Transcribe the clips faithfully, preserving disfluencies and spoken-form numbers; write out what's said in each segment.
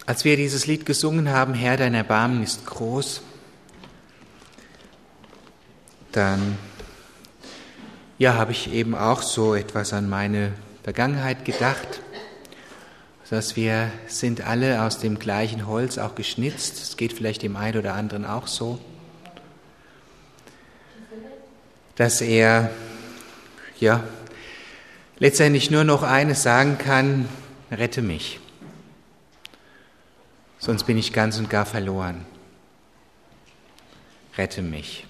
Als wir dieses Lied gesungen haben, Herr, dein Erbarmen ist groß, dann ja, habe ich eben auch so etwas an meine Vergangenheit gedacht, dass wir sind alle aus dem gleichen Holz auch geschnitzt. Es geht vielleicht dem einen oder anderen auch so, dass er ja letztendlich nur noch eines sagen kann: Rette mich, sonst bin ich ganz und gar verloren. Rette mich.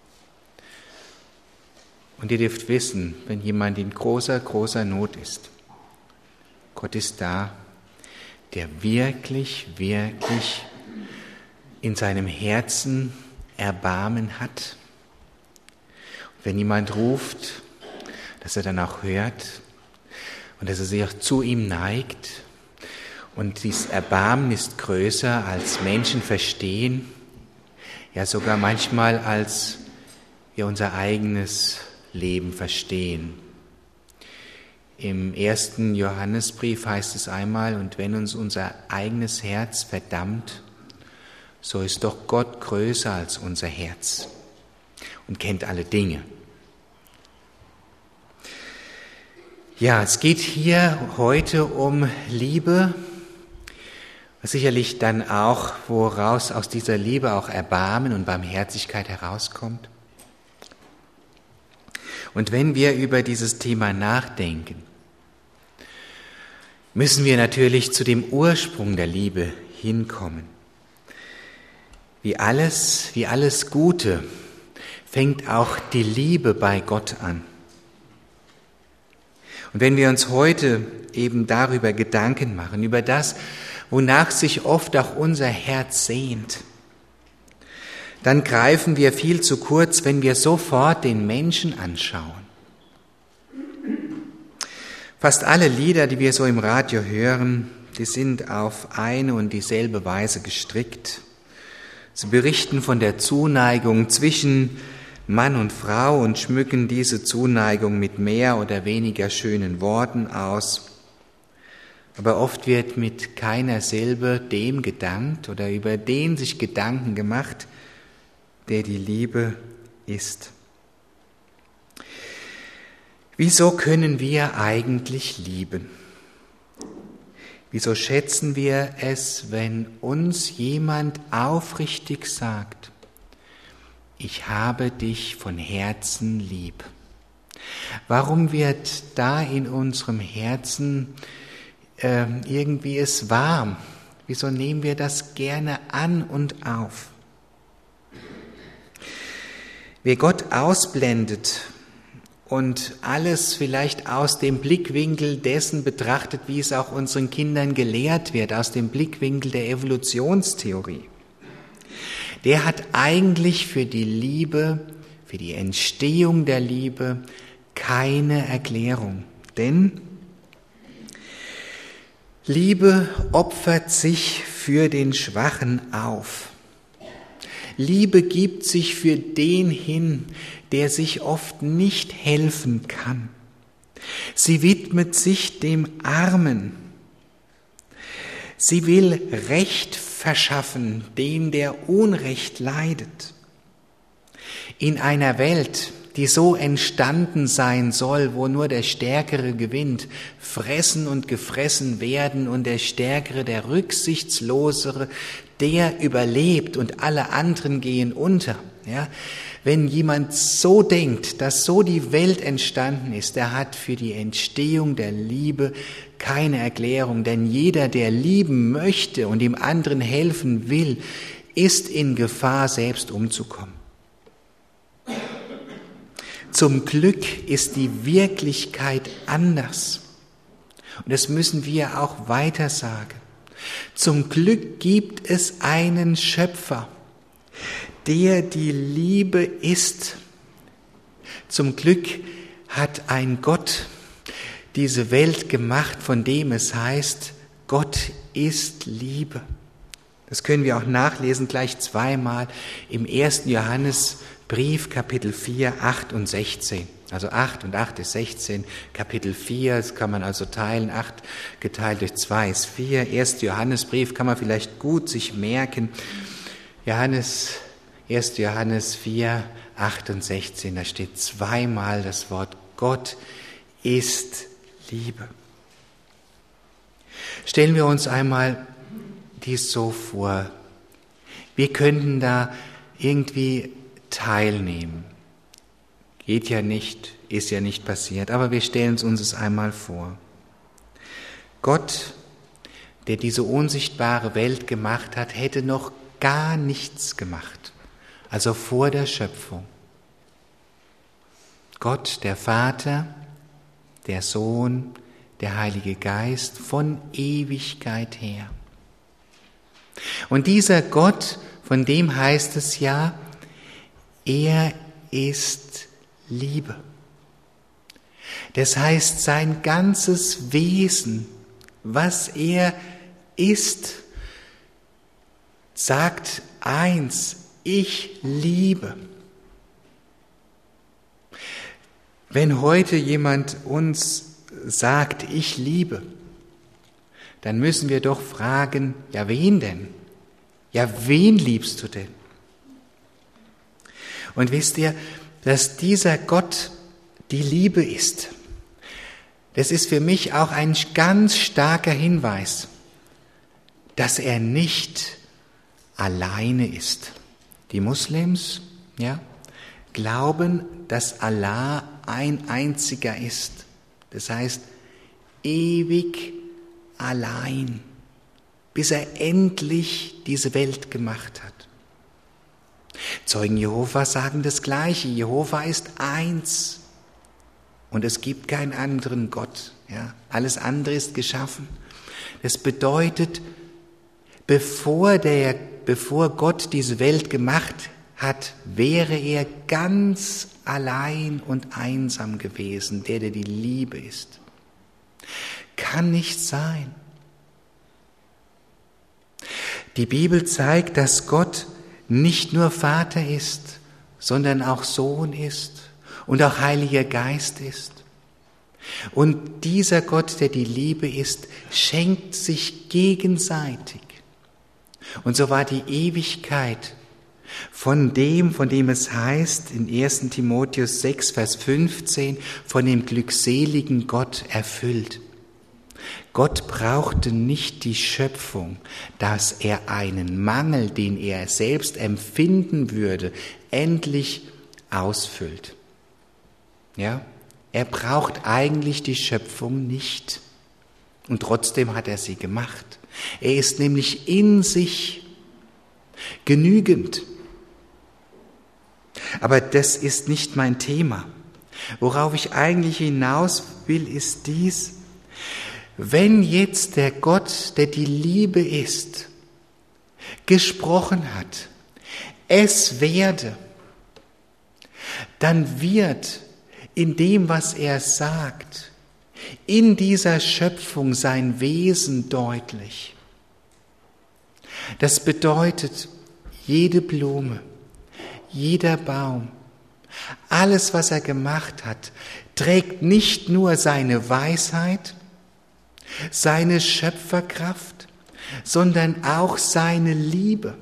Und ihr dürft wissen, wenn jemand in großer, großer Not ist, Gott ist da, der wirklich, wirklich in seinem Herzen Erbarmen hat. Und wenn jemand ruft, dass er dann auch hört und dass er sich auch zu ihm neigt. Und dieses Erbarmen ist größer, als Menschen verstehen, ja sogar manchmal als wir unser eigenes Leben verstehen. Im ersten Johannesbrief heißt es einmal: Und wenn uns unser eigenes Herz verdammt, so ist doch Gott größer als unser Herz und kennt alle Dinge. Ja, es geht hier heute um Liebe, was sicherlich dann auch, woraus aus dieser Liebe auch Erbarmen und Barmherzigkeit herauskommt. Und wenn wir über dieses Thema nachdenken, müssen wir natürlich zu dem Ursprung der Liebe hinkommen. Wie alles, wie alles Gute fängt auch die Liebe bei Gott an. Und wenn wir uns heute eben darüber Gedanken machen, über das, wonach sich oft auch unser Herz sehnt, dann greifen wir viel zu kurz, wenn wir sofort den Menschen anschauen. Fast alle Lieder, die wir so im Radio hören, die sind auf eine und dieselbe Weise gestrickt. Sie berichten von der Zuneigung zwischen Mann und Frau und schmücken diese Zuneigung mit mehr oder weniger schönen Worten aus. Aber oft wird mit keiner Silbe dem gedankt oder über den sich Gedanken gemacht, der die Liebe ist. Wieso können wir eigentlich lieben? Wieso schätzen wir es, wenn uns jemand aufrichtig sagt: Ich habe dich von Herzen lieb? Warum wird da in unserem Herzen äh, irgendwie es warm? Wieso nehmen wir das gerne an und auf? Wer Gott ausblendet und alles vielleicht aus dem Blickwinkel dessen betrachtet, wie es auch unseren Kindern gelehrt wird, aus dem Blickwinkel der Evolutionstheorie, der hat eigentlich für die Liebe, für die Entstehung der Liebe keine Erklärung. Denn Liebe opfert sich für den Schwachen auf. Liebe gibt sich für den hin, der sich oft nicht helfen kann. Sie widmet sich dem Armen. Sie will Recht verschaffen, dem der Unrecht leidet. In einer Welt, die so entstanden sein soll, wo nur der Stärkere gewinnt, fressen und gefressen werden und der Stärkere, der Rücksichtslosere, der überlebt und alle anderen gehen unter. Ja, wenn jemand so denkt, dass so die Welt entstanden ist, der hat für die Entstehung der Liebe keine Erklärung, denn jeder, der lieben möchte und dem anderen helfen will, ist in Gefahr, selbst umzukommen. Zum Glück ist die Wirklichkeit anders. Und das müssen wir auch weiter sagen. Zum Glück gibt es einen Schöpfer, der die Liebe ist. Zum Glück hat ein Gott diese Welt gemacht, von dem es heißt, Gott ist Liebe. Das können wir auch nachlesen, gleich zweimal im ersten Johannesbrief, Kapitel vier, acht und sechzehn. Also acht und acht ist sechzehn, Kapitel vier, das kann man also teilen, acht geteilt durch zwei ist vier. Erster Johannesbrief kann man vielleicht gut sich merken. Johannes, erster Johannes vier, acht und sechzehn, da steht zweimal das Wort Gott ist Liebe. Stellen wir uns einmal dies so vor. Wir könnten da irgendwie teilnehmen. Geht ja nicht, ist ja nicht passiert, aber wir stellen uns es einmal vor. Gott, der diese unsichtbare Welt gemacht hat, hätte noch gar nichts gemacht, also vor der Schöpfung. Gott, der Vater, der Sohn, der Heilige Geist von Ewigkeit her. Und dieser Gott, von dem heißt es ja, er ist Liebe. Das heißt, sein ganzes Wesen, was er ist, sagt eins, ich liebe. Wenn heute jemand uns sagt, ich liebe, dann müssen wir doch fragen, ja wen denn? Ja, wen liebst du denn? Und wisst ihr, dass dieser Gott die Liebe ist, das ist für mich auch ein ganz starker Hinweis, dass er nicht alleine ist. Die Muslims, ja, glauben, dass Allah ein einziger ist. Das heißt, ewig allein, bis er endlich diese Welt gemacht hat. Zeugen Jehova sagen das Gleiche. Jehova ist eins und es gibt keinen anderen Gott. Ja, alles andere ist geschaffen. Das bedeutet, bevor, der, bevor Gott diese Welt gemacht hat, wäre er ganz allein und einsam gewesen, der, der die Liebe ist. Kann nicht sein. Die Bibel zeigt, dass Gott nicht nur Vater ist, sondern auch Sohn ist und auch Heiliger Geist ist. Und dieser Gott, der die Liebe ist, schenkt sich gegenseitig. Und so war die Ewigkeit von dem, von dem es heißt in erster Timotheus sechs, Vers fünfzehn, von dem glückseligen Gott erfüllt. Gott brauchte nicht die Schöpfung, dass er einen Mangel, den er selbst empfinden würde, endlich ausfüllt. Ja? Er braucht eigentlich die Schöpfung nicht. Und trotzdem hat er sie gemacht. Er ist nämlich in sich genügend. Aber das ist nicht mein Thema. Worauf ich eigentlich hinaus will, ist dies: Wenn jetzt der Gott, der die Liebe ist, gesprochen hat, es werde, dann wird in dem, was er sagt, in dieser Schöpfung sein Wesen deutlich. Das bedeutet, jede Blume, jeder Baum, alles, was er gemacht hat, trägt nicht nur seine Weisheit, seine Schöpferkraft, sondern auch seine Liebe.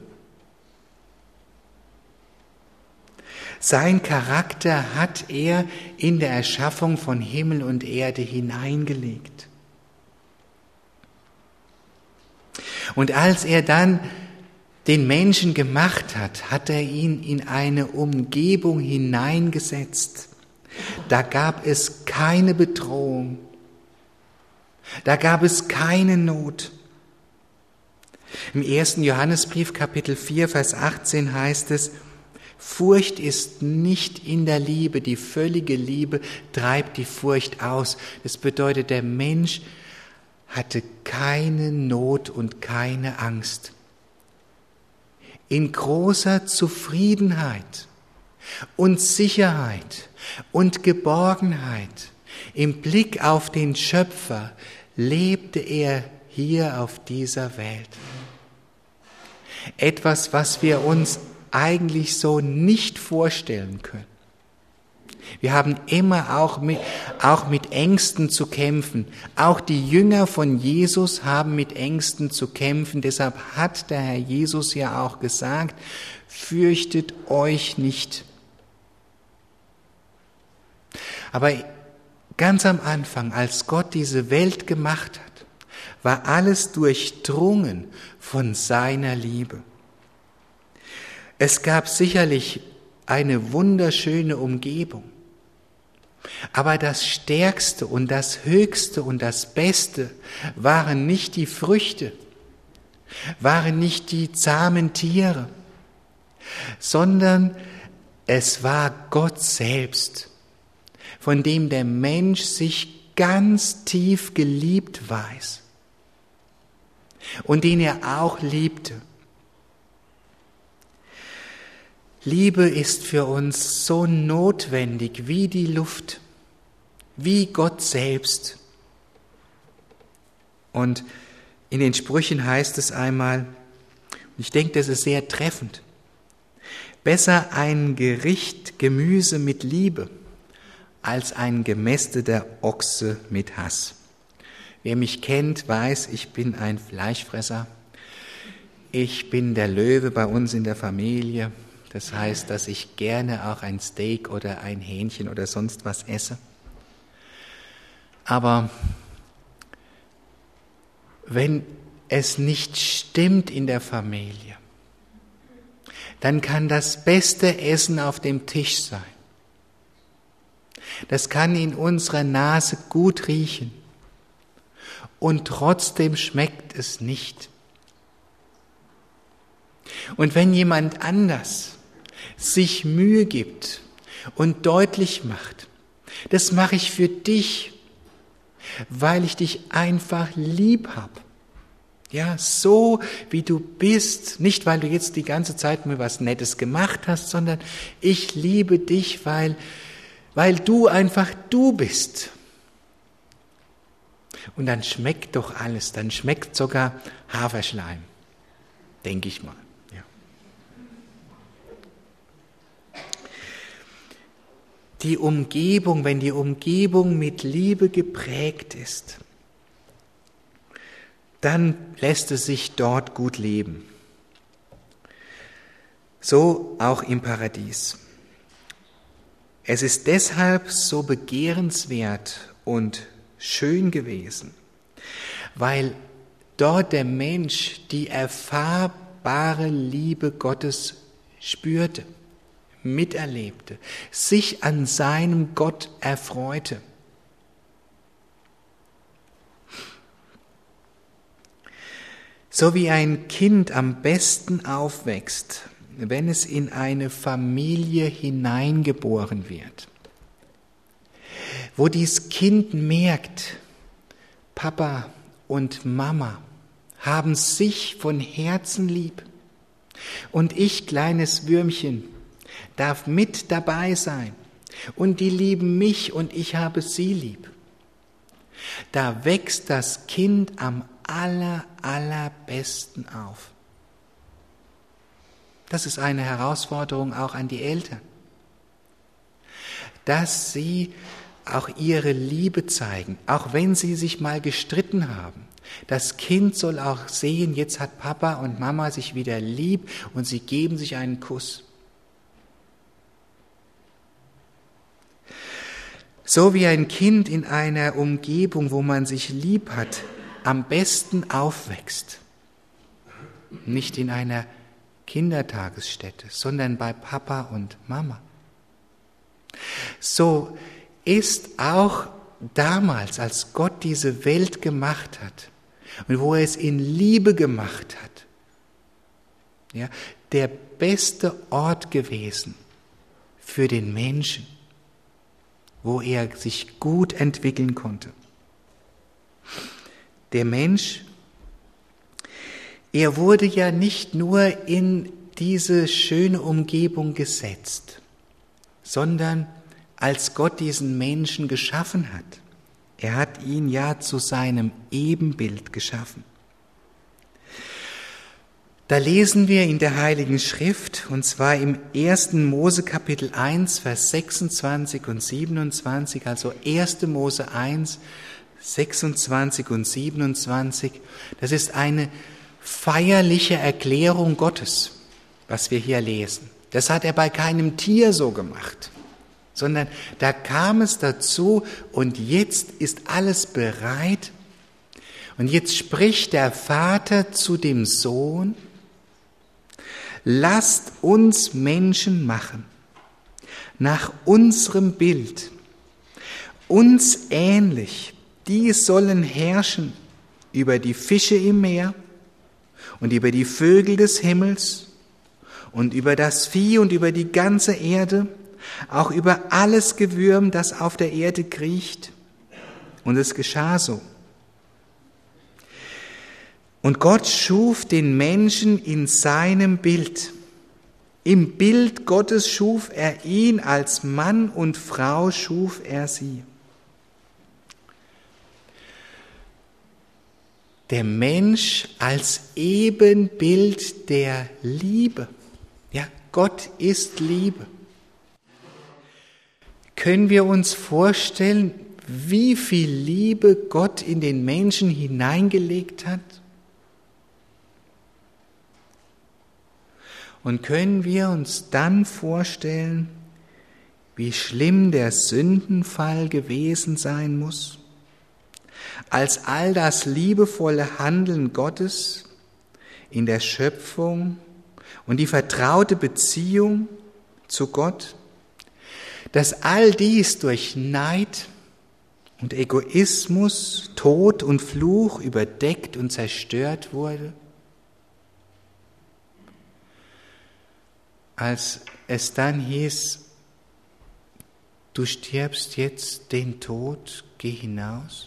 Sein Charakter hat er in der Erschaffung von Himmel und Erde hineingelegt. Und als er dann den Menschen gemacht hat, hat er ihn in eine Umgebung hineingesetzt. Da gab es keine Bedrohung. Da gab es keine Not. Im ersten Johannesbrief, Kapitel vier, Vers achtzehn heißt es: Furcht ist nicht in der Liebe, die völlige Liebe treibt die Furcht aus. Das bedeutet, der Mensch hatte keine Not und keine Angst. In großer Zufriedenheit und Sicherheit und Geborgenheit im Blick auf den Schöpfer lebte er hier auf dieser Welt. Etwas, was wir uns eigentlich so nicht vorstellen können. Wir haben immer auch mit, auch mit Ängsten zu kämpfen. Auch die Jünger von Jesus haben mit Ängsten zu kämpfen. Deshalb hat der Herr Jesus ja auch gesagt, fürchtet euch nicht. Aber ganz am Anfang, als Gott diese Welt gemacht hat, war alles durchdrungen von seiner Liebe. Es gab sicherlich eine wunderschöne Umgebung. Aber das Stärkste und das Höchste und das Beste waren nicht die Früchte, waren nicht die zahmen Tiere, sondern es war Gott selbst, von dem der Mensch sich ganz tief geliebt weiß und den er auch liebte. Liebe ist für uns so notwendig wie die Luft, wie Gott selbst. Und in den Sprüchen heißt es einmal, und ich denke, das ist sehr treffend, besser ein Gericht Gemüse mit Liebe als ein gemästeter Ochse mit Hass. Wer mich kennt, weiß, ich bin ein Fleischfresser. Ich bin der Löwe bei uns in der Familie. Das heißt, dass ich gerne auch ein Steak oder ein Hähnchen oder sonst was esse. Aber wenn es nicht stimmt in der Familie, dann kann das beste Essen auf dem Tisch sein. Das kann in unserer Nase gut riechen und trotzdem schmeckt es nicht. Und wenn jemand anders sich Mühe gibt und deutlich macht, das mache ich für dich, weil ich dich einfach lieb habe. Ja, so wie du bist, nicht weil du jetzt die ganze Zeit mir was Nettes gemacht hast, sondern ich liebe dich, weil, weil du einfach du bist. Und dann schmeckt doch alles, dann schmeckt sogar Haferschleim, denke ich mal. Die Umgebung, wenn die Umgebung mit Liebe geprägt ist, dann lässt es sich dort gut leben. So auch im Paradies. Es ist deshalb so begehrenswert und schön gewesen, weil dort der Mensch die erfahrbare Liebe Gottes spürte, miterlebte, sich an seinem Gott erfreute. So wie ein Kind am besten aufwächst, wenn es in eine Familie hineingeboren wird, wo dieses Kind merkt, Papa und Mama haben sich von Herzen lieb und ich, kleines Würmchen, darf mit dabei sein und die lieben mich und ich habe sie lieb. Da wächst das Kind am aller, allerbesten auf. Das ist eine Herausforderung auch an die Eltern, dass sie auch ihre Liebe zeigen, auch wenn sie sich mal gestritten haben. Das Kind soll auch sehen, jetzt hat Papa und Mama sich wieder lieb und sie geben sich einen Kuss. So wie ein Kind in einer Umgebung, wo man sich lieb hat, am besten aufwächst. Nicht in einer Kindertagesstätte, sondern bei Papa und Mama. So ist auch damals, als Gott diese Welt gemacht hat und wo er es in Liebe gemacht hat, ja, der beste Ort gewesen für den Menschen, wo er sich gut entwickeln konnte. Der Mensch, er wurde ja nicht nur in diese schöne Umgebung gesetzt, sondern als Gott diesen Menschen geschaffen hat. Er hat ihn ja zu seinem Ebenbild geschaffen. Da lesen wir in der Heiligen Schrift, und zwar im ersten Mose Kapitel eins, Vers sechsundzwanzig und siebenundzwanzig, also erster Mose eins, sechsundzwanzig und siebenundzwanzig. Das ist eine feierliche Erklärung Gottes, was wir hier lesen. Das hat er bei keinem Tier so gemacht, sondern da kam es dazu und jetzt ist alles bereit. Und jetzt spricht der Vater zu dem Sohn: Lasst uns Menschen machen, nach unserem Bild, uns ähnlich. Die sollen herrschen über die Fische im Meer und über die Vögel des Himmels und über das Vieh und über die ganze Erde, auch über alles Gewürm, das auf der Erde kriecht. Und es geschah so. Und Gott schuf den Menschen in seinem Bild. Im Bild Gottes schuf er ihn, als Mann und Frau schuf er sie. Der Mensch als Ebenbild der Liebe. Ja, Gott ist Liebe. Können wir uns vorstellen, wie viel Liebe Gott in den Menschen hineingelegt hat? Und können wir uns dann vorstellen, wie schlimm der Sündenfall gewesen sein muss, als all das liebevolle Handeln Gottes in der Schöpfung und die vertraute Beziehung zu Gott, dass all dies durch Neid und Egoismus, Tod und Fluch überdeckt und zerstört wurde? Als es dann hieß, du stirbst jetzt den Tod, geh hinaus.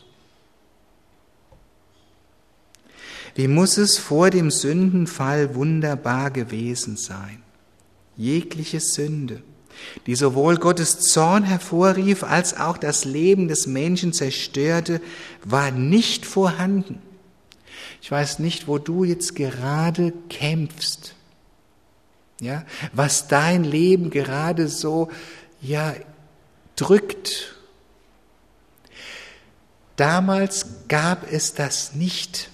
Wie muss es vor dem Sündenfall wunderbar gewesen sein? Jegliche Sünde, die sowohl Gottes Zorn hervorrief, als auch das Leben des Menschen zerstörte, war nicht vorhanden. Ich weiß nicht, wo du jetzt gerade kämpfst. Ja, was dein Leben gerade so, ja, drückt. Damals gab es das nicht.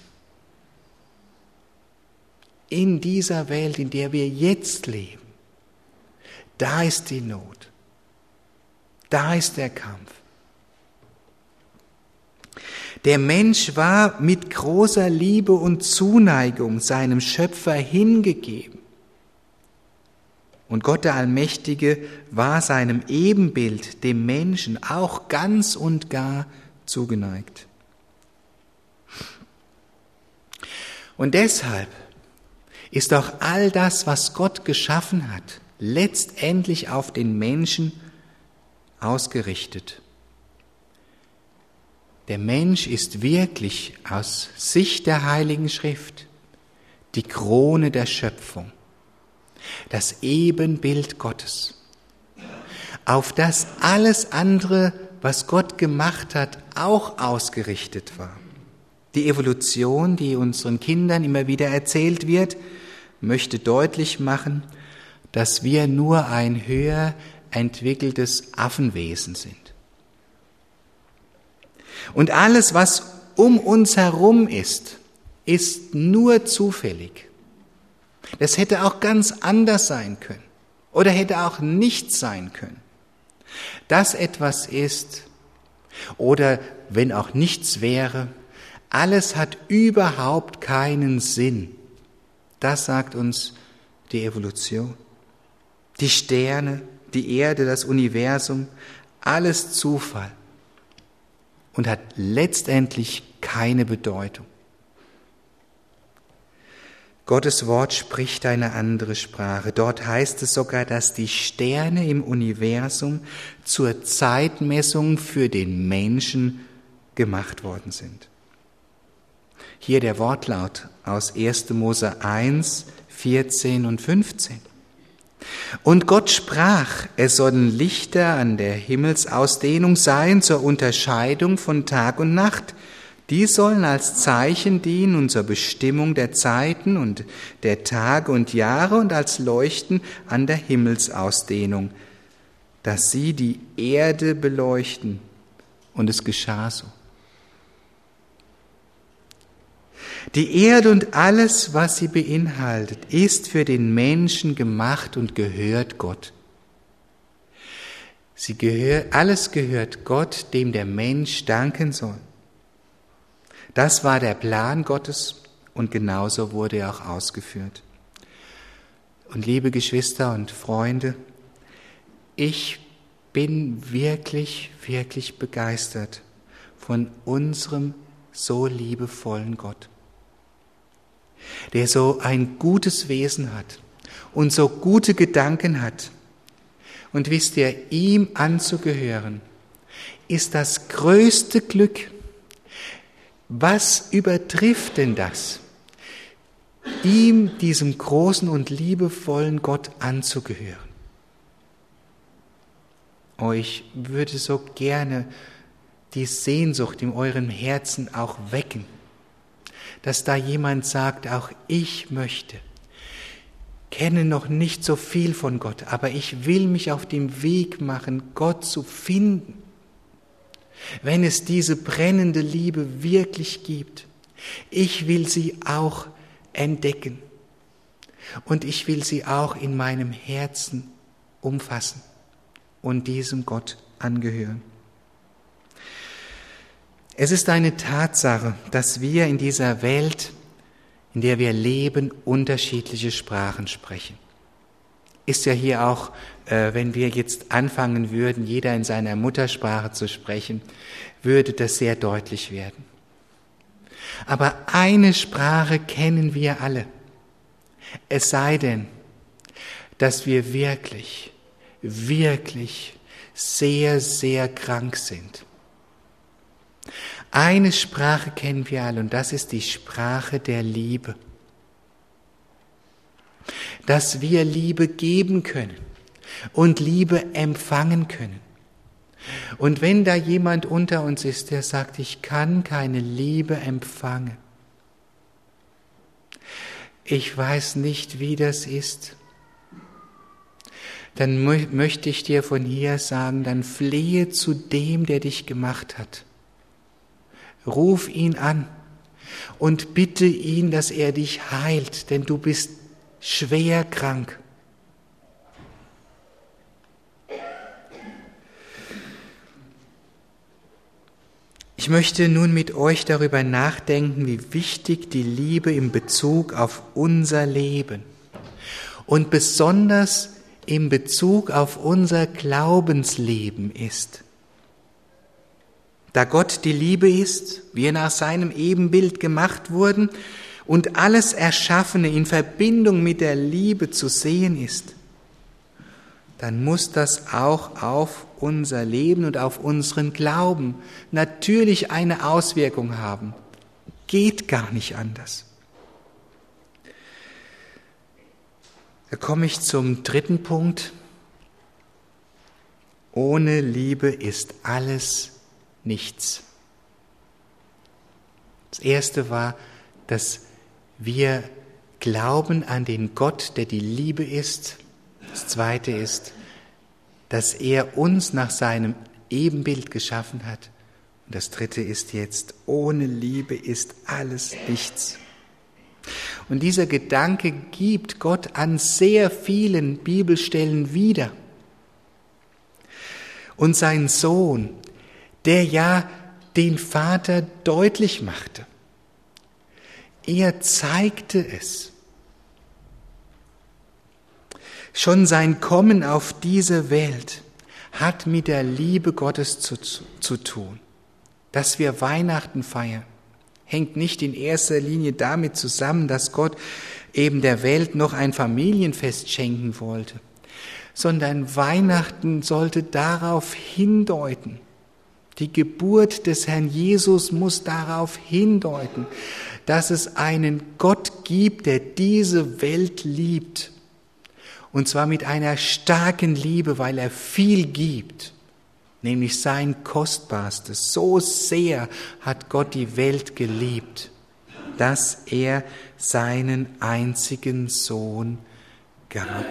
In dieser Welt, in der wir jetzt leben, da ist die Not. Da ist der Kampf. Der Mensch war mit großer Liebe und Zuneigung seinem Schöpfer hingegeben. Und Gott der Allmächtige war seinem Ebenbild, dem Menschen, auch ganz und gar zugeneigt. Und deshalb ist auch all das, was Gott geschaffen hat, letztendlich auf den Menschen ausgerichtet. Der Mensch ist wirklich aus Sicht der Heiligen Schrift die Krone der Schöpfung. Das Ebenbild Gottes, auf das alles andere, was Gott gemacht hat, auch ausgerichtet war. Die Evolution, die unseren Kindern immer wieder erzählt wird, möchte deutlich machen, dass wir nur ein höher entwickeltes Affenwesen sind. Und alles, was um uns herum ist, ist nur zufällig. Das hätte auch ganz anders sein können oder hätte auch nichts sein können. Dass etwas ist oder wenn auch nichts wäre, alles hat überhaupt keinen Sinn. Das sagt uns die Evolution. Die Sterne, die Erde, das Universum, alles Zufall und hat letztendlich keine Bedeutung. Gottes Wort spricht eine andere Sprache. Dort heißt es sogar, dass die Sterne im Universum zur Zeitmessung für den Menschen gemacht worden sind. Hier der Wortlaut aus erster Mose eins, vierzehn und fünfzehn. Und Gott sprach, es sollen Lichter an der Himmelsausdehnung sein zur Unterscheidung von Tag und Nacht, Die sollen als Zeichen dienen und zur Bestimmung der Zeiten und der Tage und Jahre und als Leuchten an der Himmelsausdehnung, dass sie die Erde beleuchten. Und es geschah so. Die Erde und alles, was sie beinhaltet, ist für den Menschen gemacht und gehört Gott. Sie gehört, alles gehört Gott, dem der Mensch danken soll. Das war der Plan Gottes und genauso wurde er auch ausgeführt. Und liebe Geschwister und Freunde, ich bin wirklich, wirklich begeistert von unserem so liebevollen Gott, der so ein gutes Wesen hat und so gute Gedanken hat. Und wisst ihr, ihm anzugehören, ist das größte Glück. Was übertrifft denn das? Ihm, diesem großen und liebevollen Gott anzugehören. Oh, ich würde so gerne die Sehnsucht in eurem Herzen auch wecken, dass da jemand sagt, auch ich möchte, kenne noch nicht so viel von Gott, aber ich will mich auf den Weg machen, Gott zu finden. Wenn es diese brennende Liebe wirklich gibt, ich will sie auch entdecken und ich will sie auch in meinem Herzen umfassen und diesem Gott angehören. Es ist eine Tatsache, dass wir in dieser Welt, in der wir leben, unterschiedliche Sprachen sprechen. Ist ja hier auch, äh, wenn wir jetzt anfangen würden, jeder in seiner Muttersprache zu sprechen, würde das sehr deutlich werden. Aber eine Sprache kennen wir alle. Es sei denn, dass wir wirklich, wirklich sehr, sehr krank sind. Eine Sprache kennen wir alle und das ist die Sprache der Liebe. Dass wir Liebe geben können und Liebe empfangen können. Und wenn da jemand unter uns ist, der sagt, ich kann keine Liebe empfangen, ich weiß nicht, wie das ist, dann mö- möchte ich dir von hier sagen, dann flehe zu dem, der dich gemacht hat. Ruf ihn an und bitte ihn, dass er dich heilt, denn du bist schwer krank. Ich möchte nun mit euch darüber nachdenken, wie wichtig die Liebe in Bezug auf unser Leben und besonders in Bezug auf unser Glaubensleben ist. Da Gott die Liebe ist, wir nach seinem Ebenbild gemacht wurden und alles Erschaffene in Verbindung mit der Liebe zu sehen ist, dann muss das auch auf unser Leben und auf unseren Glauben natürlich eine Auswirkung haben. Geht gar nicht anders. Da komme ich zum dritten Punkt. Ohne Liebe ist alles nichts. Das erste war, dass wir glauben an den Gott, der die Liebe ist. Das zweite ist, dass er uns nach seinem Ebenbild geschaffen hat. Und das dritte ist jetzt, ohne Liebe ist alles nichts. Und dieser Gedanke gibt Gott an sehr vielen Bibelstellen wieder. Und sein Sohn, der ja den Vater deutlich machte. Er zeigte es. Schon sein Kommen auf diese Welt hat mit der Liebe Gottes zu, zu, zu tun. Dass wir Weihnachten feiern, hängt nicht in erster Linie damit zusammen, dass Gott eben der Welt noch ein Familienfest schenken wollte, sondern Weihnachten sollte darauf hindeuten. Die Geburt des Herrn Jesus muss darauf hindeuten, dass es einen Gott gibt, der diese Welt liebt. Und zwar mit einer starken Liebe, weil er viel gibt nämlich sein Kostbarstes. So sehr hat Gott die Welt geliebt, dass er seinen einzigen Sohn gab.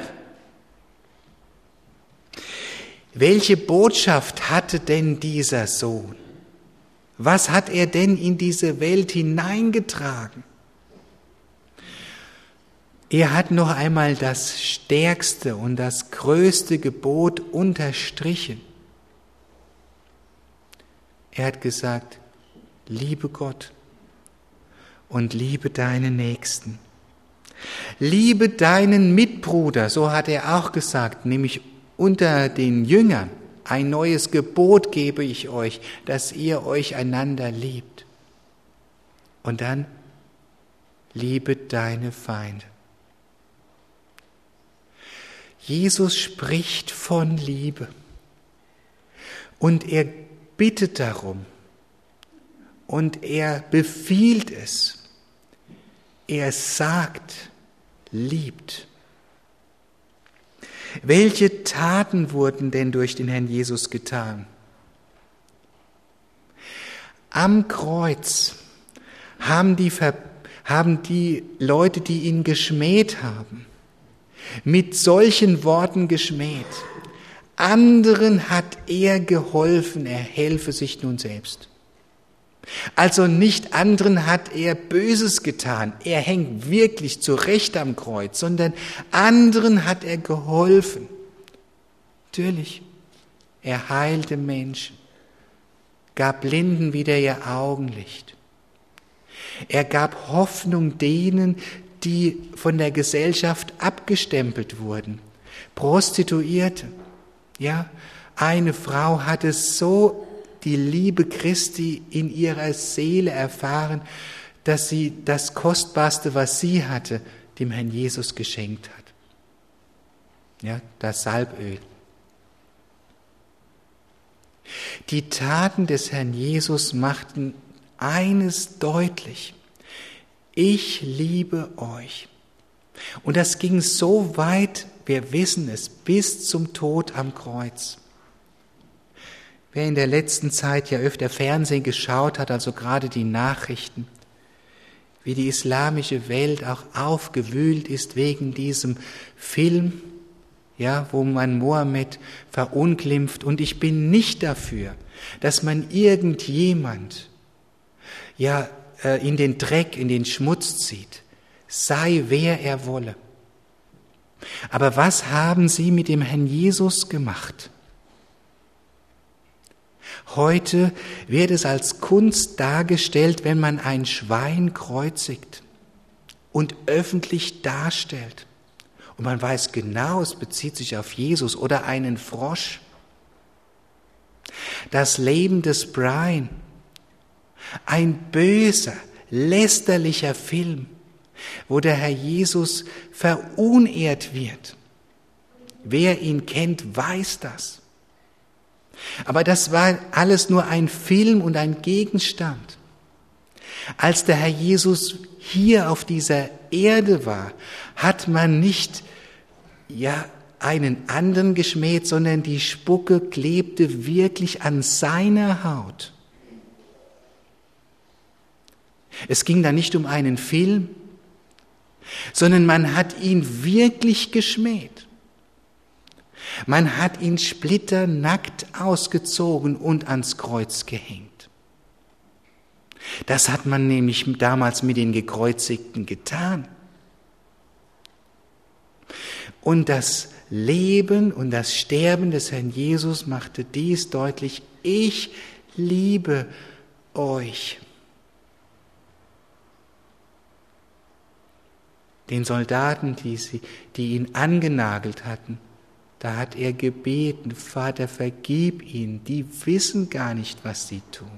Welche Botschaft hatte denn dieser Sohn? Was hat er denn in diese Welt hineingetragen? Er hat noch einmal das stärkste und das größte Gebot unterstrichen. Er hat gesagt, liebe Gott und liebe deinen Nächsten. Liebe deinen Mitbruder, so hat er auch gesagt, nämlich unter den Jüngern. Ein neues Gebot gebe ich euch, dass ihr euch einander liebt. Und dann, liebe deine Feinde. Jesus spricht von Liebe und er bittet darum und er befiehlt es. Er sagt, liebt. Welche Taten wurden denn durch den Herrn Jesus getan? Am Kreuz haben die, haben die Leute, die ihn geschmäht haben, mit solchen Worten geschmäht. Anderen hat er geholfen, er helfe sich nun selbst. Also nicht anderen hat er Böses getan, er hängt wirklich zu Recht am Kreuz, sondern anderen hat er geholfen. Natürlich, er heilte Menschen, gab Blinden wieder ihr Augenlicht. Er gab Hoffnung denen, die von der Gesellschaft abgestempelt wurden. Prostituierte, ja, eine Frau hatte so die Liebe Christi in ihrer Seele erfahren, dass sie das Kostbarste, was sie hatte, dem Herrn Jesus geschenkt hat. Ja, das Salböl. Die Taten des Herrn Jesus machten eines deutlich: Ich liebe euch. Und das ging so weit, wir wissen es, bis zum Tod am Kreuz. Wer in der letzten Zeit ja öfter Fernsehen geschaut hat, also gerade die Nachrichten, wie die islamische Welt auch aufgewühlt ist wegen diesem Film, ja, wo man Mohammed verunglimpft. Und ich bin nicht dafür, dass man irgendjemand ja in den Dreck, in den Schmutz zieht, sei wer er wolle. Aber was haben sie mit dem Herrn Jesus gemacht? Heute wird es als Kunst dargestellt, wenn man ein Schwein kreuzigt und öffentlich darstellt. Und man weiß genau, es bezieht sich auf Jesus, oder einen Frosch. Das Leben des Brian, ein böser, lästerlicher Film, wo der Herr Jesus verunehrt wird. Wer ihn kennt, weiß das. Aber das war alles nur ein Film und ein Gegenstand. Als der Herr Jesus hier auf dieser Erde war, hat man nicht ja einen anderen geschmäht, sondern die Spucke klebte wirklich an seiner Haut. Es ging da nicht um einen Film, sondern man hat ihn wirklich geschmäht. Man hat ihn splitternackt ausgezogen und ans Kreuz gehängt. Das hat man nämlich damals mit den Gekreuzigten getan. Und das Leben und das Sterben des Herrn Jesus machte dies deutlich: Ich liebe euch. Den Soldaten, die, sie, die ihn angenagelt hatten, da hat er gebeten: Vater, vergib ihnen, die wissen gar nicht, was sie tun.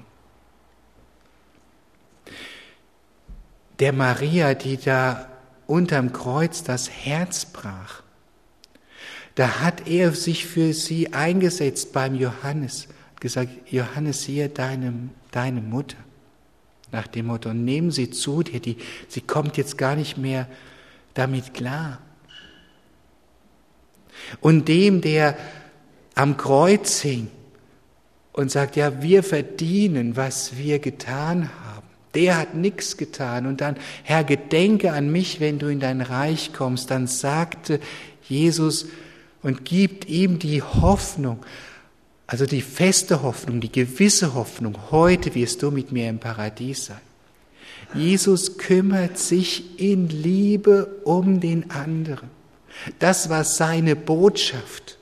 Der Maria, die da unterm Kreuz das Herz brach, da hat er sich für sie eingesetzt beim Johannes, gesagt: Johannes, hier deine, deine Mutter. Nach dem Motto: Nehmen Sie zu dir, die, sie kommt jetzt gar nicht mehr damit klar. Und dem, der am Kreuz hing und sagt, ja, wir verdienen, was wir getan haben. Der hat nichts getan. Und dann, Herr, gedenke an mich, wenn du in dein Reich kommst. Dann sagte Jesus und gibt ihm die Hoffnung, also die feste Hoffnung, die gewisse Hoffnung, heute wirst du mit mir im Paradies sein. Jesus kümmert sich in Liebe um den anderen. Das war seine Botschaft.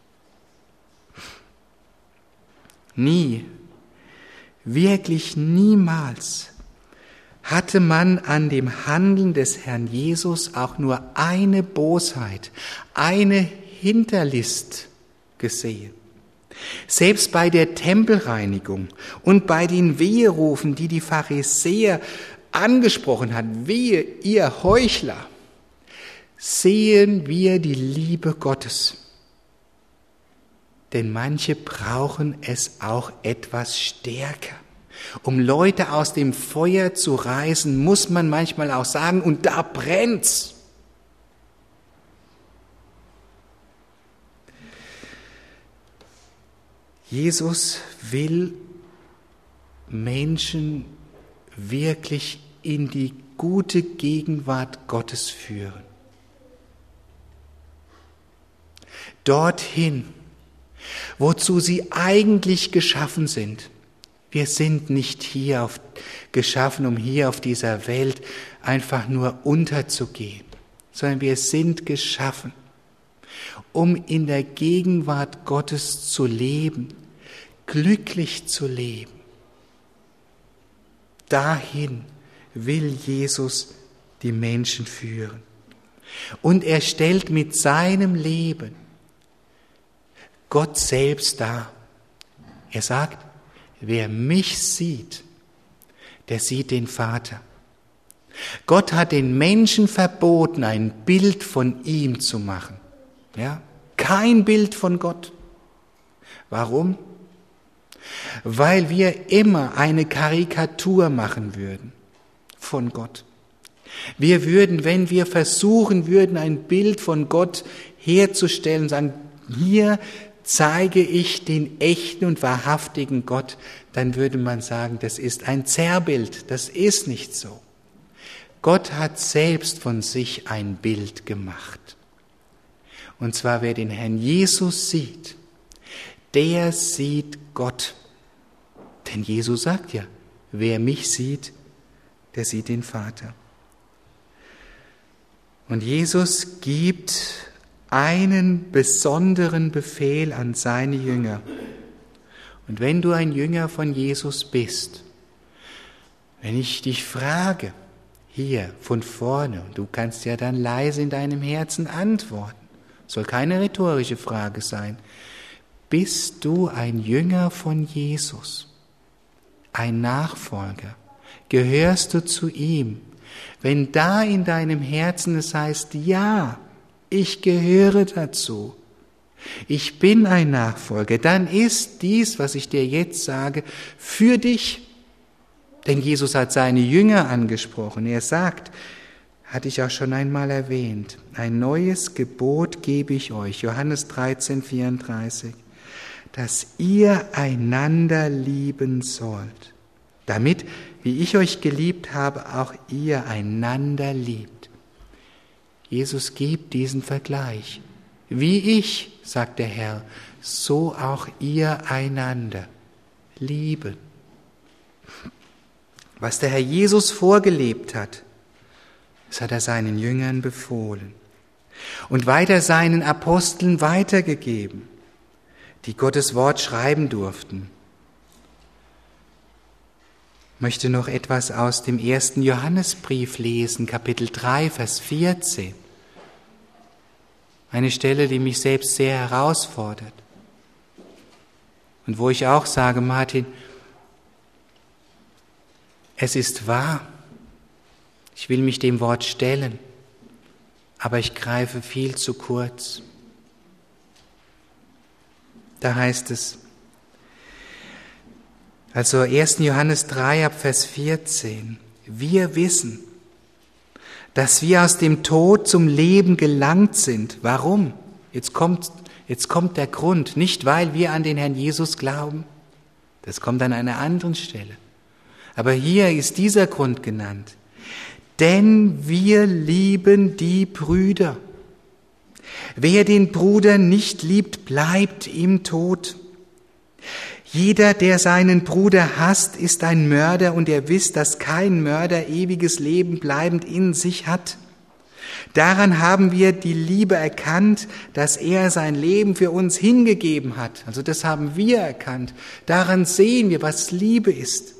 Nie, wirklich niemals hatte man an dem Handeln des Herrn Jesus auch nur eine Bosheit, eine Hinterlist gesehen. Selbst bei der Tempelreinigung und bei den Weherufen, die die Pharisäer angesprochen hat, wehe, ihr Heuchler, sehen wir die Liebe Gottes. Denn manche brauchen es auch etwas stärker. Um Leute aus dem Feuer zu reißen, muss man manchmal auch sagen, und da brennt's. Jesus will Menschen wirklich in die gute Gegenwart Gottes führen. Dorthin, wozu sie eigentlich geschaffen sind. Wir sind nicht hier auf, geschaffen, um hier auf dieser Welt einfach nur unterzugehen, sondern wir sind geschaffen, um in der Gegenwart Gottes zu leben, glücklich zu leben. Dahin will Jesus die Menschen führen. Und er stellt mit seinem Leben Gott selbst dar. Er sagt, wer mich sieht, der sieht den Vater. Gott hat den Menschen verboten, ein Bild von ihm zu machen. Ja? Kein Bild von Gott. Warum? Weil wir immer eine Karikatur machen würden von Gott. Wir würden, wenn wir versuchen würden, ein Bild von Gott herzustellen, sagen, hier zeige ich den echten und wahrhaftigen Gott, dann würde man sagen, das ist ein Zerrbild, das ist nicht so. Gott hat selbst von sich ein Bild gemacht. Und zwar, wer den Herrn Jesus sieht, der sieht Gott. Denn Jesus sagt ja, wer mich sieht, der sieht den Vater. Und Jesus gibt einen besonderen Befehl an seine Jünger. Und wenn du ein Jünger von Jesus bist, wenn ich dich frage, hier von vorne, und du kannst ja dann leise in deinem Herzen antworten, soll keine rhetorische Frage sein, bist du ein Jünger von Jesus, ein Nachfolger, gehörst du zu ihm? Wenn da in deinem Herzen es heißt, ja, ich gehöre dazu, ich bin ein Nachfolger, dann ist dies, was ich dir jetzt sage, für dich. Denn Jesus hat seine Jünger angesprochen. Er sagt, hatte ich auch schon einmal erwähnt, ein neues Gebot gebe ich euch, Johannes dreizehn, vierunddreißig, dass ihr einander lieben sollt, damit, wie ich euch geliebt habe, auch ihr einander liebt. Jesus gibt diesen Vergleich. Wie ich, sagt der Herr, so auch ihr einander lieben. Was der Herr Jesus vorgelebt hat, das hat er seinen Jüngern befohlen und weiter seinen Aposteln weitergegeben, die Gottes Wort schreiben durften. Ich möchte noch etwas aus dem ersten Johannesbrief lesen, Kapitel drei, Vers vierzehn. Eine Stelle, die mich selbst sehr herausfordert. Und wo ich auch sage, Martin, es ist wahr, ich will mich dem Wort stellen, aber ich greife viel zu kurz. Da heißt es, also ersten Johannes drei ab Vers vierzehn, wir wissen, dass wir aus dem Tod zum Leben gelangt sind. Warum? Jetzt kommt, jetzt kommt der Grund, nicht weil wir an den Herrn Jesus glauben, Das kommt an einer anderen Stelle. Aber hier ist dieser Grund genannt. Denn wir lieben die Brüder. Wer den Bruder nicht liebt, bleibt im Tod. Jeder, der seinen Bruder hasst, ist ein Mörder, und ihr wisst, dass kein Mörder ewiges Leben bleibend in sich hat. Daran haben wir die Liebe erkannt, dass er sein Leben für uns hingegeben hat. Also das haben wir erkannt. Daran sehen wir, was Liebe ist.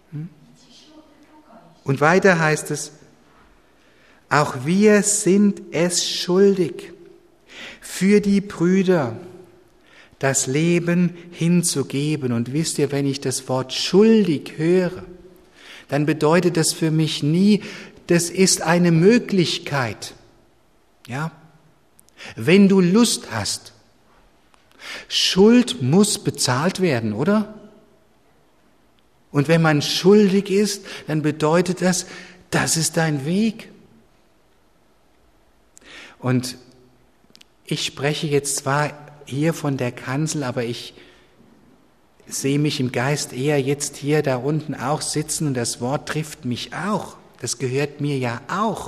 Und weiter heißt es, auch wir sind es schuldig, für die Brüder das Leben hinzugeben. Und wisst ihr, wenn ich das Wort schuldig höre, dann bedeutet das für mich nie, das ist eine Möglichkeit. Ja? Wenn du Lust hast, Schuld muss bezahlt werden, oder? Und wenn man schuldig ist, dann bedeutet das, das ist dein Weg. Und ich spreche jetzt zwar hier von der Kanzel, aber ich sehe mich im Geist eher jetzt hier da unten auch sitzen, und das Wort trifft mich auch. Das gehört mir ja auch.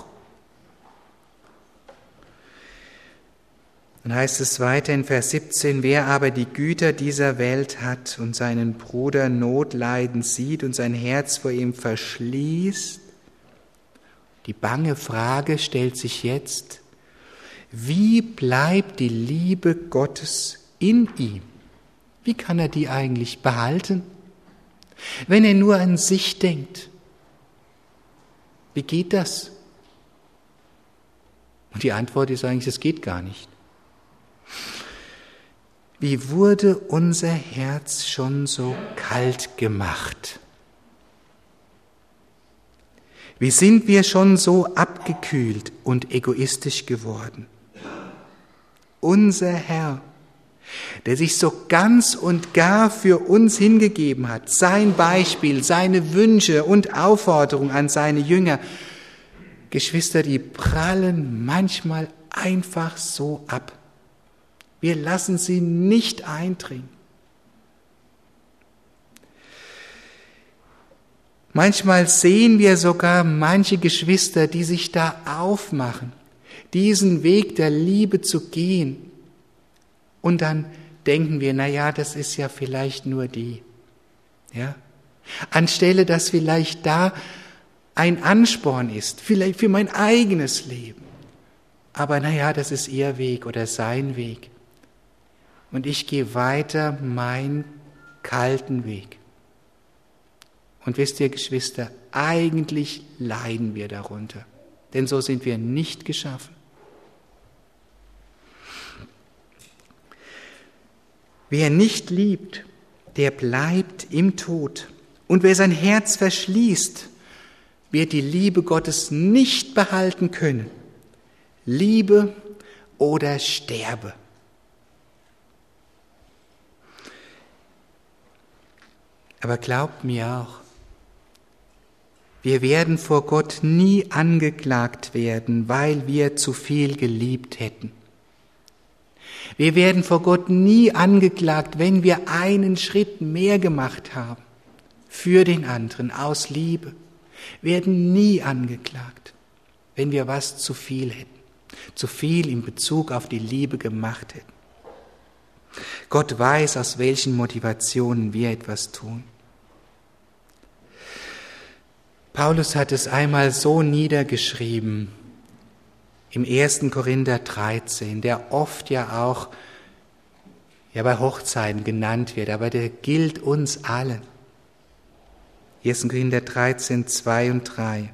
Dann heißt es weiter in Vers siebzehn, wer aber die Güter dieser Welt hat und seinen Bruder Notleiden sieht und sein Herz vor ihm verschließt, die bange Frage stellt sich jetzt, wie bleibt die Liebe Gottes in ihm? Wie kann er die eigentlich behalten, wenn er nur an sich denkt? Wie geht das? Und die Antwort ist eigentlich, es geht gar nicht. Wie wurde unser Herz schon so kalt gemacht? Wie sind wir schon so abgekühlt und egoistisch geworden? Unser Herr, der sich so ganz und gar für uns hingegeben hat, sein Beispiel, seine Wünsche und Aufforderung an seine Jünger, Geschwister, die prallen manchmal einfach so ab. Wir lassen sie nicht eindringen. Manchmal sehen wir sogar manche Geschwister, die sich da aufmachen, diesen Weg der Liebe zu gehen. Und dann denken wir, na ja, das ist ja vielleicht nur die. Ja? Anstelle, dass vielleicht da ein Ansporn ist, vielleicht für mein eigenes Leben. Aber na ja, das ist ihr Weg oder sein Weg. Und ich gehe weiter meinen kalten Weg. Und wisst ihr, Geschwister, eigentlich leiden wir darunter. Denn so sind wir nicht geschaffen. Wer nicht liebt, der bleibt im Tod. Und wer sein Herz verschließt, wird die Liebe Gottes nicht behalten können. Liebe oder sterbe. Aber glaubt mir auch, wir werden vor Gott nie angeklagt werden, weil wir zu viel geliebt hätten. Wir werden vor Gott nie angeklagt, wenn wir einen Schritt mehr gemacht haben für den anderen aus Liebe. Wir werden nie angeklagt, wenn wir was zu viel hätten, zu viel in Bezug auf die Liebe gemacht hätten. Gott weiß, aus welchen Motivationen wir etwas tun. Paulus hat es einmal so niedergeschrieben, im ersten Korinther dreizehn, der oft ja auch ja bei Hochzeiten genannt wird, aber der gilt uns allen. ersten Korinther dreizehn, zwei und drei.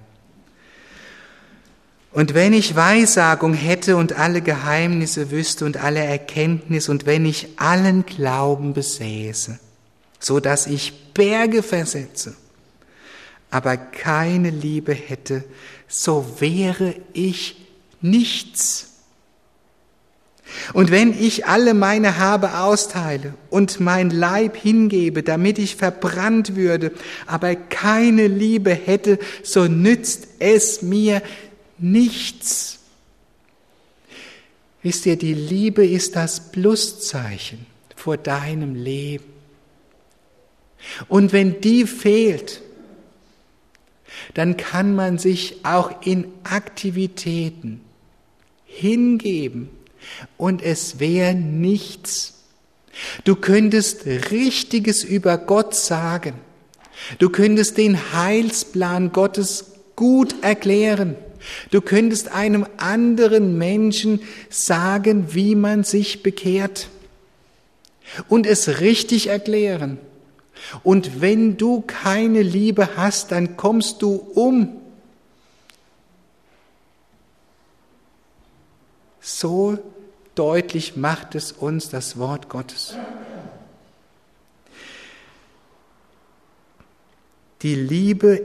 Und wenn ich Weissagung hätte und alle Geheimnisse wüsste und alle Erkenntnis und wenn ich allen Glauben besäße, so dass ich Berge versetze, aber keine Liebe hätte, so wäre ich nichts. Und wenn ich alle meine Habe austeile und mein Leib hingebe, damit ich verbrannt würde, aber keine Liebe hätte, so nützt es mir nichts. Wisst ihr, die Liebe ist das Pluszeichen vor deinem Leben. Und wenn die fehlt, dann kann man sich auch in Aktivitäten hingeben und es wäre nichts. Du könntest Richtiges über Gott sagen. Du könntest den Heilsplan Gottes gut erklären. Du könntest einem anderen Menschen sagen, wie man sich bekehrt und es richtig erklären. Und wenn du keine Liebe hast, dann kommst du um. So deutlich macht es uns das Wort Gottes. Die Liebe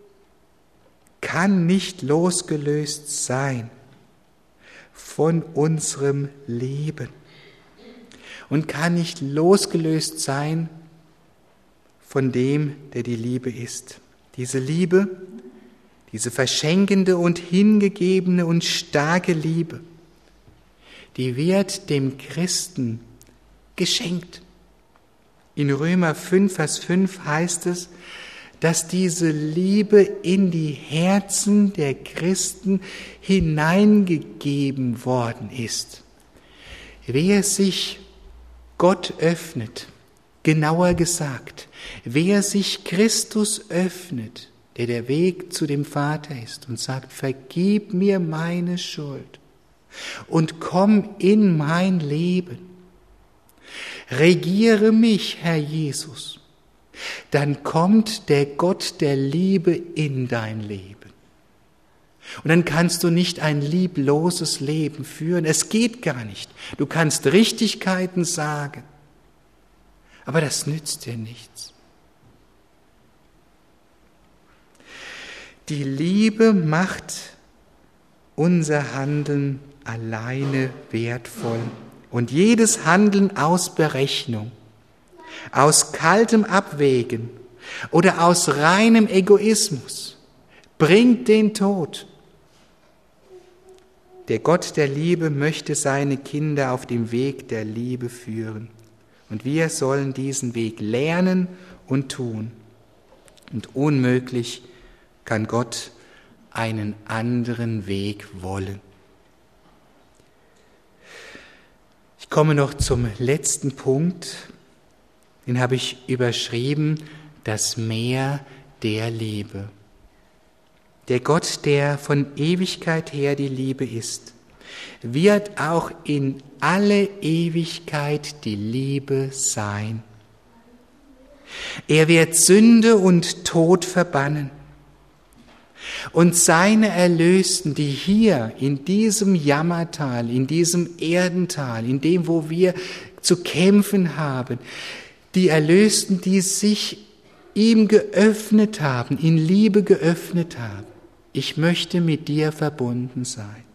kann nicht losgelöst sein von unserem Leben und kann nicht losgelöst sein von dem, der die Liebe ist. Diese Liebe, diese verschenkende und hingegebene und starke Liebe, die wird dem Christen geschenkt. In Römer fünf, Vers fünf heißt es, dass diese Liebe in die Herzen der Christen hineingegeben worden ist. Wer sich Gott öffnet, genauer gesagt, wer sich Christus öffnet, der der Weg zu dem Vater ist und sagt, vergib mir meine Schuld und komm in mein Leben, regiere mich, Herr Jesus, dann kommt der Gott der Liebe in dein Leben. Und dann kannst du nicht ein liebloses Leben führen. Es geht gar nicht. Du kannst Richtigkeiten sagen, aber das nützt dir nichts. Die Liebe macht unser Handeln alleine wertvoll. Und jedes Handeln aus Berechnung, aus kaltem Abwägen oder aus reinem Egoismus bringt den Tod. Der Gott der Liebe möchte seine Kinder auf dem Weg der Liebe führen. Und wir sollen diesen Weg lernen und tun. Und unmöglich kann Gott einen anderen Weg wollen. Ich komme noch zum letzten Punkt. Den habe ich überschrieben, das Meer der Liebe. Der Gott, der von Ewigkeit her die Liebe ist, wird auch in alle Ewigkeit die Liebe sein. Er wird Sünde und Tod verbannen. Und seine Erlösten, die hier in diesem Jammertal, in diesem Erdental, in dem, wo wir zu kämpfen haben, die Erlösten, die sich ihm geöffnet haben, in Liebe geöffnet haben, ich möchte mit dir verbunden sein.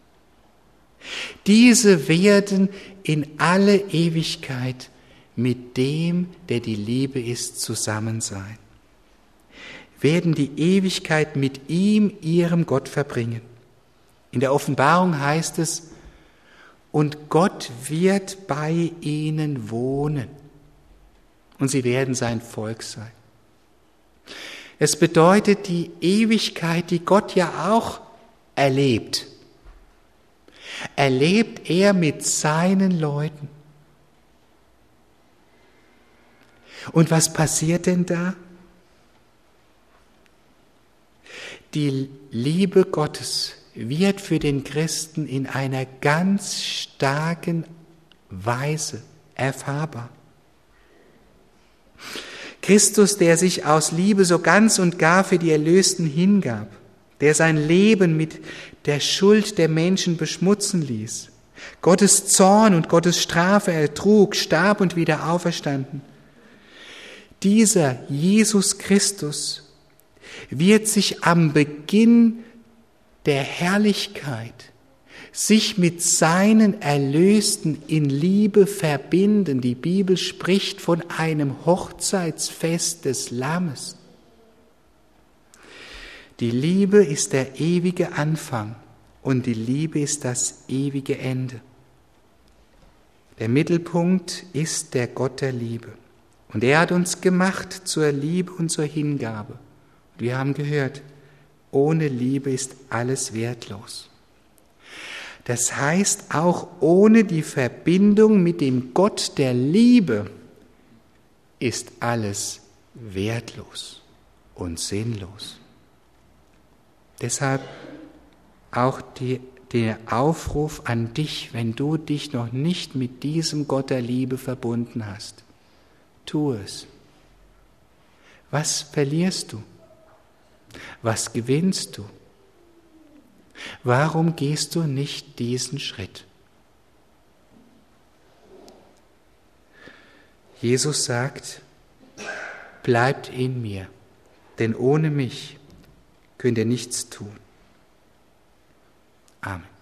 Diese werden in alle Ewigkeit mit dem, der die Liebe ist, zusammen sein. Werden die Ewigkeit mit ihm, ihrem Gott, verbringen. In der Offenbarung heißt es, und Gott wird bei ihnen wohnen und sie werden sein Volk sein. Es bedeutet die Ewigkeit, die Gott ja auch erlebt. Erlebt er mit seinen Leuten. Und was passiert denn da? Die Liebe Gottes wird für den Christen in einer ganz starken Weise erfahrbar. Christus, der sich aus Liebe so ganz und gar für die Erlösten hingab, der sein Leben mit der Schuld der Menschen beschmutzen ließ, Gottes Zorn und Gottes Strafe ertrug, starb und wieder auferstanden. Dieser Jesus Christus wird sich am Beginn der Herrlichkeit sich mit seinen Erlösten in Liebe verbinden. Die Bibel spricht von einem Hochzeitsfest des Lammes. Die Liebe ist der ewige Anfang und die Liebe ist das ewige Ende. Der Mittelpunkt ist der Gott der Liebe. Und er hat uns gemacht zur Liebe und zur Hingabe. Wir haben gehört, ohne Liebe ist alles wertlos. Das heißt, auch ohne die Verbindung mit dem Gott der Liebe ist alles wertlos und sinnlos. Deshalb auch die, der Aufruf an dich, wenn du dich noch nicht mit diesem Gott der Liebe verbunden hast. Tu es. Was verlierst du? Was gewinnst du? Warum gehst du nicht diesen Schritt? Jesus sagt, bleibt in mir, denn ohne mich könnt ihr nichts tun. Amen.